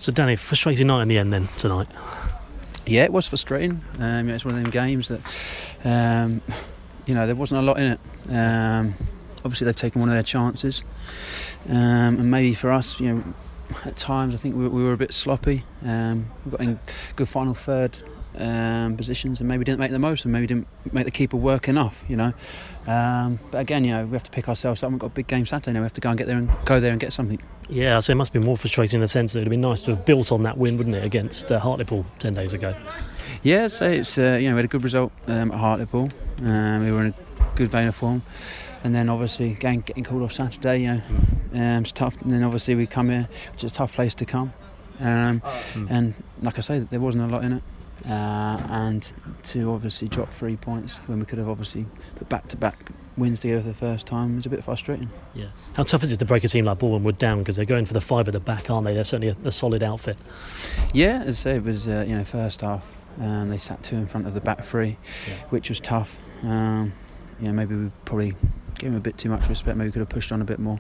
So Danny, frustrating night in the end then tonight. Yeah, it was frustrating. It's one of them games that, there wasn't a lot in it. Obviously, they've taken one of their chances, and maybe for us, at times I think we were a bit sloppy. We got in good final third positions and maybe didn't make the most, and maybe didn't make the keeper work enough. But again, we have to pick ourselves up. We've got a big game Saturday now. We have to go there and get something. Yeah, so it must be more frustrating in the sense that it'd be nice to have built on that win, wouldn't it, against Hartlepool 10 days ago? Yeah, so it's we had a good result at Hartlepool. We were in a good vein of form, and then obviously getting called off Saturday, it's tough. And then obviously we come here, which is a tough place to come, and like I say, there wasn't a lot in it. And to obviously drop 3 points when we could have obviously put back-to-back wins together for the first time was a bit frustrating. Yeah. How tough is it to break a team like Bournemouth down, because they're going for the 5 at the back, aren't they? They're certainly a solid outfit. Yeah, as I say, it was first half they sat 2 in front of the back 3, which was tough. Maybe we probably gave them a bit too much respect. Maybe we could have pushed on a bit more.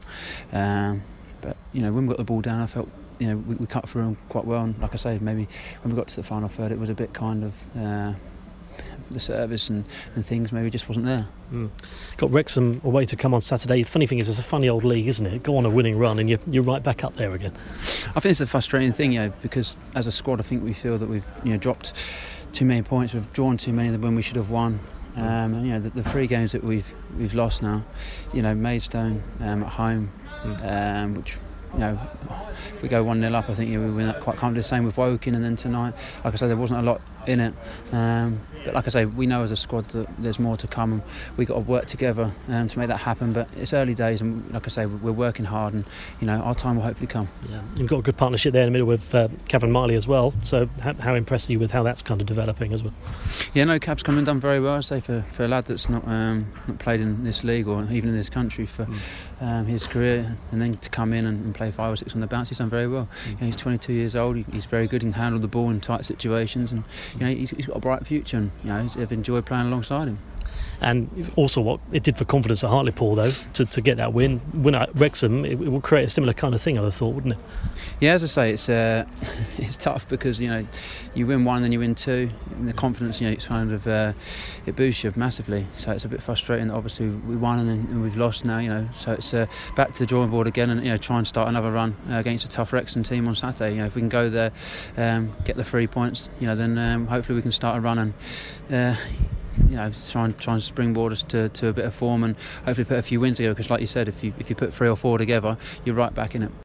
But when we got the ball down, I felt we cut through them quite well, and like I say, maybe when we got to the final third it was a bit kind of the service and things maybe just wasn't there. Got Wrexham away to come on Saturday. The funny thing is, it's a funny old league, isn't it? Go on a winning run and you're right back up there again. I think it's a frustrating thing, because as a squad I think we feel that we've dropped too many points, we've drawn too many of them when we should have won. The 3 games that we've lost now, Maidstone at home, which if we go 1-0 up, I think we win that quite comfortably. Same with Woking, and then tonight, like I say, there wasn't a lot in it. But like I say, we know as a squad that there's more to come, and we've got to work together to make that happen. But it's early days, and like I say, we're working hard, and our time will hopefully come. Yeah, you've got a good partnership there in the middle with Cavan Miley as well. So how impressed are you with how that's kind of developing as well? Yeah, no, Cav's come and done very well. I say for a lad that's not played in this league or even in this country for his career, and then to come in and play 5 or 6 on the bounce, he's done very well. He's 22 years old. He's very good and handle the ball in tight situations, and he's got a bright future, and I've enjoyed playing alongside him. And also what it did for confidence at Hartlepool, though, to get that win at Wrexham, it will create a similar kind of thing, I'd have thought, wouldn't it? Yeah, as I say, it's tough because you win 1 and then you win 2, and the confidence it's kind of it boosts you massively. So it's a bit frustrating that obviously we won and we've lost now. So it's back to the drawing board again, and try and start another run against a tough Wrexham team on Saturday. If we can go there, get the 3 points, then hopefully we can start a run and. Try and springboard us to a bit of form, and hopefully put a few wins together, because like you said, if you put 3 or 4 together, you're right back in it.